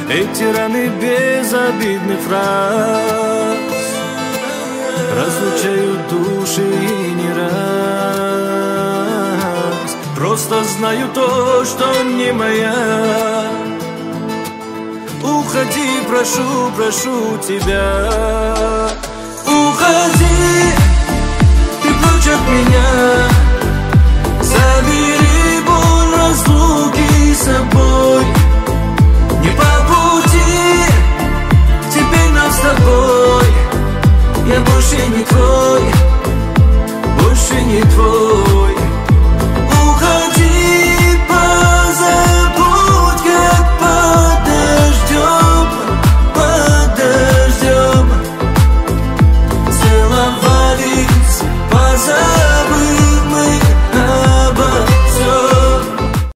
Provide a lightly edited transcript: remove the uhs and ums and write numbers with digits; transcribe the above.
Эти раны безобидных фраз разлучают души и не раз. Просто знаю то, что не моя. Уходи, прошу, прошу тебя. Уходи, ты прочь от меня.